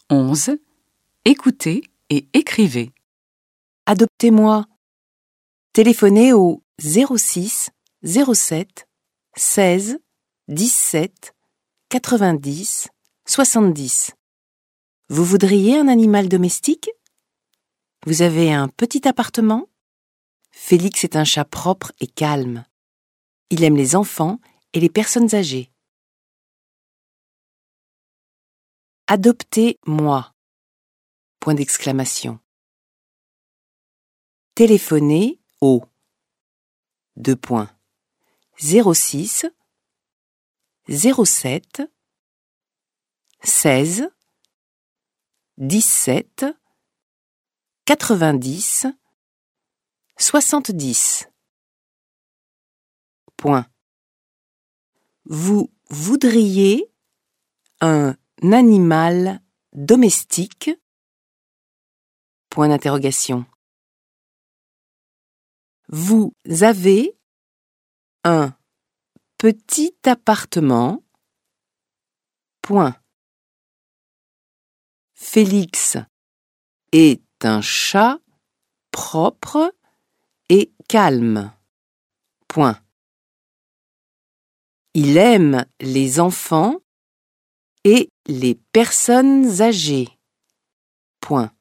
11. Écoutez et écrivez. Adoptez-moi. Téléphonez au 06 07 16 17 90 70. Vous voudriez un animal domestique? Vous avez un petit appartement? Félix est un chat propre et calme. Il aime les enfants et les personnes âgées. Adoptez-moi. Point d'exclamation. Téléphonez au 06 07 16 17 90 70. Point. Vous voudriez un animal domestique? Point d'interrogation. Vous avez un petit appartement? Point. Félix est un chat propre et calme. Point. Il aime les enfants et les personnes âgées. Point.